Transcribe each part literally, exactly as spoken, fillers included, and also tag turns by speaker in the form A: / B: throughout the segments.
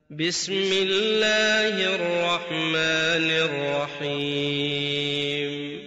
A: بسم الله الرحمن الرحيم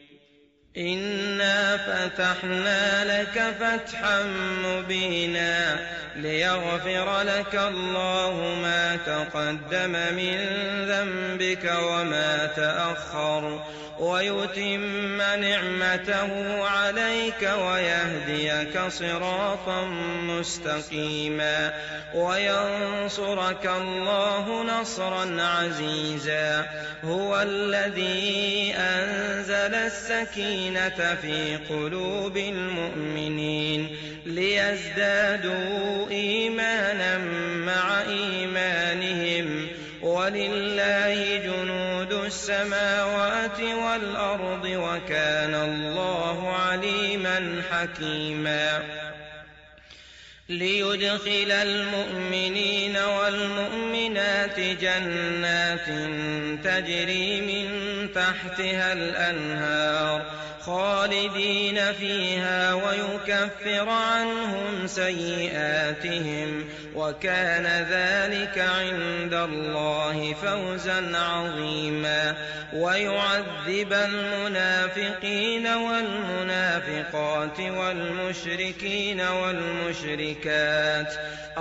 A: إنا فتحنا لك فتحا مبينا ليغفر لك الله ما تقدم من ذنبك وما تأخر ويتم نعمته عليك ويهديك صراطا مستقيما وينصرك الله نصرا عزيزا هو الذي أنزل السكينة في قلوب المؤمنين ليزدادوا إيمانا مع إيمانهم ولله جنود السماوات والأرض وكان الله عليما حكيما ليدخل المؤمنين والمؤمنات جنات تجري من تحتها الأنهار خالدين فيها ويكفر عنهم سيئاتهم وكان ذلك عند الله فوزا عظيما ويعذب المنافقين والمنافقات والمشركين والمشركات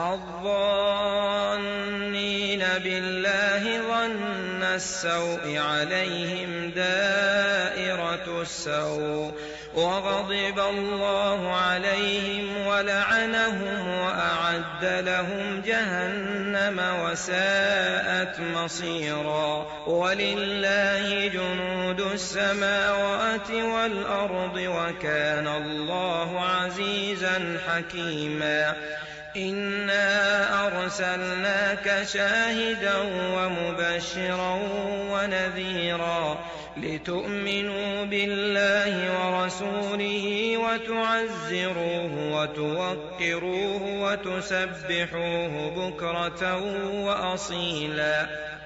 A: الظانين بالله ظن السوء عليهم دائرة السوء وغضب الله عليهم ولعنهم وأعد لهم جهنم وساءت مصيرا ولله جنود السماوات والأرض وكان الله عزيزا حكيما إنا أرسلناك شاهدا ومبشرا ونذيرا لتؤمنوا بالله ورسوله وتعزروه وتوقروه وتسبحوه بكرة وأصيلا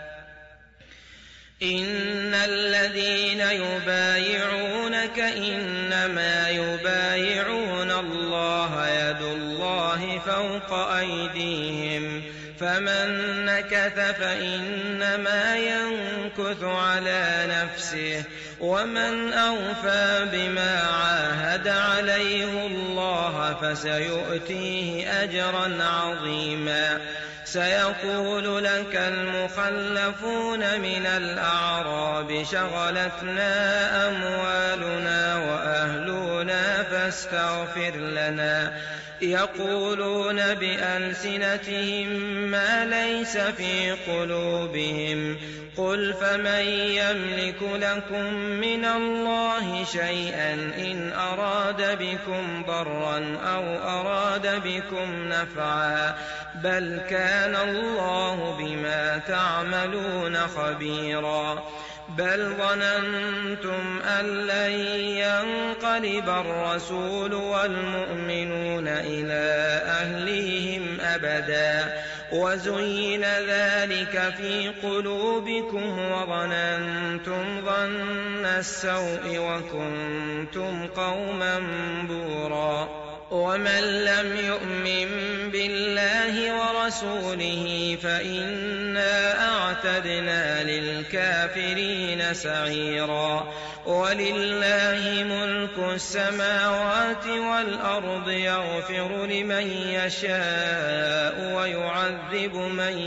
A: إن الذين يبايعونك إنما يبايعون الله يد الله فوق أيديهم فمن نكث فإنما ينكث على نفسه ومن أوفى بما عاهد عليه الله فسيؤتيه أجرا عظيما سيقول لك المخلفون من الأعراب شغلتنا أموالنا وأهلنا فاستغفر لنا يقولون بألسنتهم ما ليس في قلوبهم قل فمن يملك لكم من الله شيئا إن أراد بكم ضرا أو أراد بكم نفعا بل كان الله بما تعملون خبيرا بل ظننتم أن لن ينقلب الرسول والمؤمنون إلى أهليهم أبدا وزين ذلك في قلوبكم وظننتم ظن السوء وكنتم قوما بورا ومن لم يؤمن بالله ورسوله فإنا أعتدنا للكافرين سعيرا ولله ملك السماوات والأرض يغفر لمن يشاء ويعذب من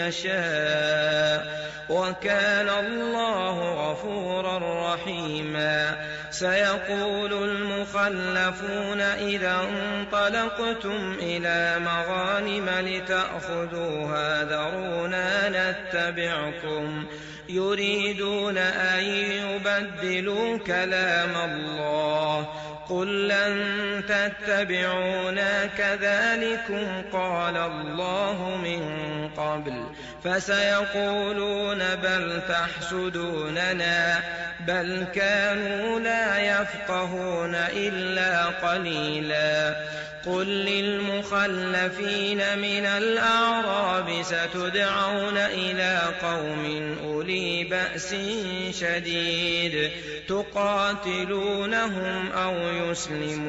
A: يشاء وكان الله غفورا رحيما سيقول المخلفون إذا انطلقتم إلى مغانم لتأخذوها ذرونا نتبعكم يريدون أن يبدلوا كلام الله قل لن تتبعونا كذلكم قال الله من قبل فسيقولون بل تحسدوننا بل كانوا لا يفقهون إلا قليلا قل للمخلفين من الأعراب ستدعون إلى قوم أولي بأس شديد تقاتلونهم أو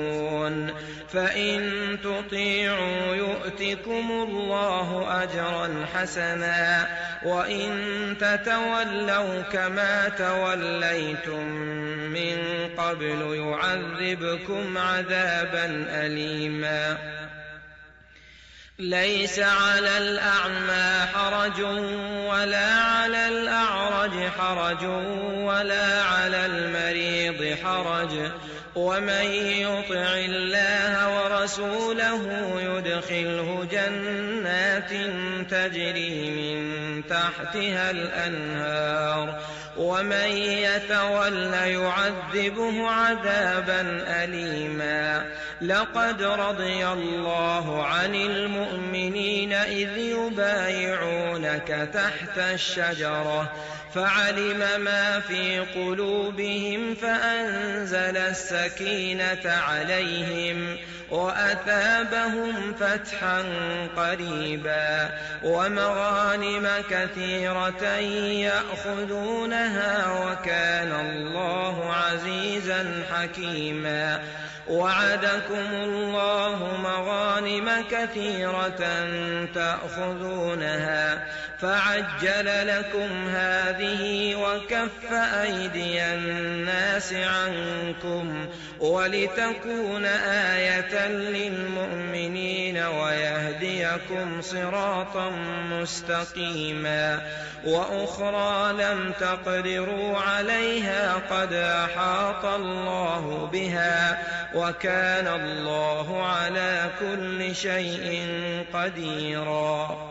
A: يسلمون فإن تطيعوا يؤتكم الله أجرا حسنا وإن تتولوا كما توليتم من قبل يعذبكم عذابا أليما ليس على الأعمى حرج ولا على الأعرج حرج ولا على المريض حرج ومن يطع الله ورسوله يدخله جنات تجري من تحتها الأنهار ومن يتول يعذبه عذابا أليما لقد رضي الله عن المؤمنين إذ يبايعونك تحت الشجرة فعلم ما في قلوبهم فأنزل السكينة عليهم وأثابهم فتحا قريبا ومغانم كثيرة يأخذونها وكان الله عزيزا حكيما وعدكم الله مغانم كثيرة تأخذونها فعجل لكم هذه وكف أيدي الناس عنكم ولتكون آية للمؤمنين ويهديكم صراطا مستقيما وأخرى لم تقدروا عليها قد أحاط الله بها وكان الله على كل شيء قديرا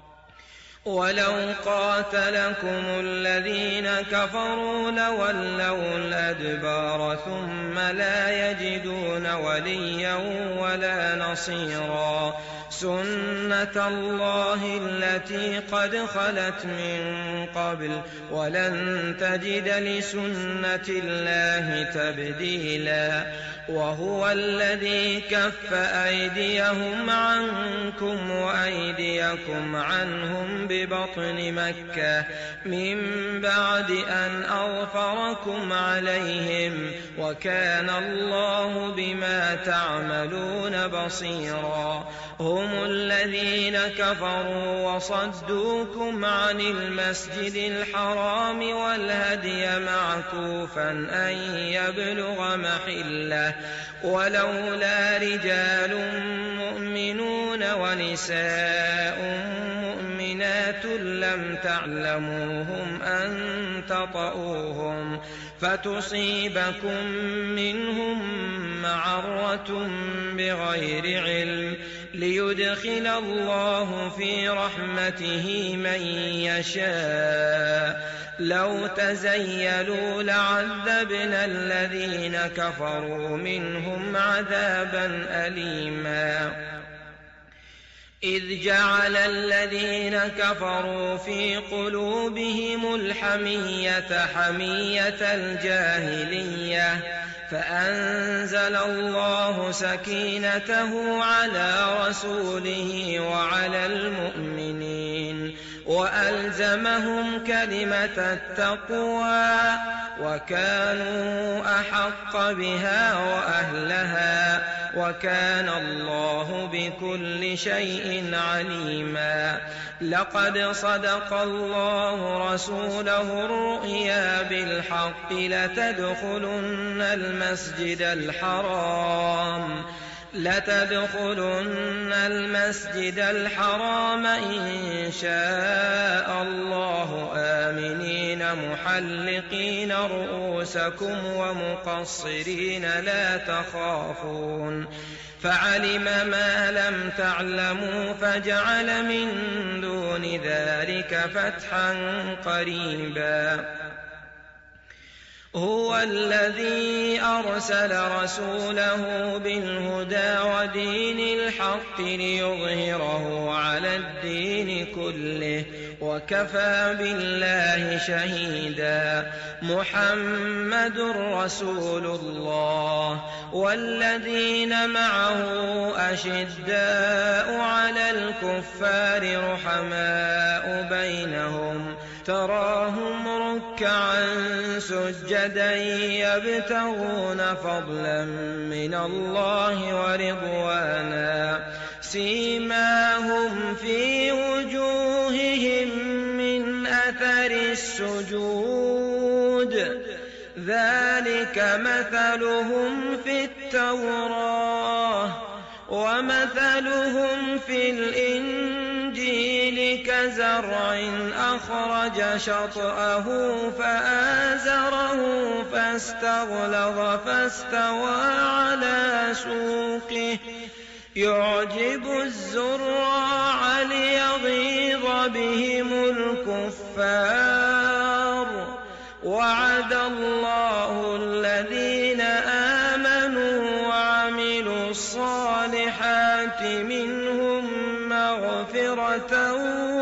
A: ولو قاتلكم الذين كفروا لولوا الأدبار ثم لا يجدون وليا ولا نصيرا سنة الله التي قد خلت من قبل ولن تجد لسنة الله تبديلا وهو الذي كف أيديهم عنكم وأيديكم عنهم ببطن مكة من بعد أن أظفركم عليهم وكان الله بما تعملون بصيرا هم الذين كفروا وصدوكم عن المسجد الحرام والهدي معكوفا أن يبلغ محله ولولا رجال مؤمنون ونساء مؤمنات لم تعلموهم أن تطؤوهم فتصيبكم منهم معرة بغير علم ليدخل الله في رحمته من يشاء لو تزيلوا لعذبنا الذين كفروا منهم عذابا أليما إذ جعل الذين كفروا في قلوبهم الحمية حمية الجاهلية فأنزل الله سكينته على رسوله وعلى المؤمنين وألزمهم كلمة التقوى وكانوا أحق بها وأهلها وكان الله بكل شيء عليما لقد صدق الله رسوله الرؤيا بالحق لتدخلن المسجد الحرام لتدخلن المسجد الحرام إن شاء الله آمنين محلقين رؤوسكم ومقصرين لا تخافون فعلم ما لم تعلموا فجعل من دون ذلك فتحا قريبا هو الذي أرسل رسوله بالهدى ودين الحق ليظهره على الدين كله وكفى بالله شهيدا محمد رسول الله والذين معه أشداء على الكفار رحماء بينهم تراهم ركعا سجدا يبتغون فضلا من الله ورضوانا سيماهم في وجوههم أثر السجود ذلك مثلهم في التوراة ومثلهم في الإنجيل كزرع أخرج شطأه فآزره فاستغلظ فاستوى على سوقه يعجب الزراع ليغيظ بهم الكفار وعد الله الذين آمنوا وعملوا الصالحات منهم مغفرة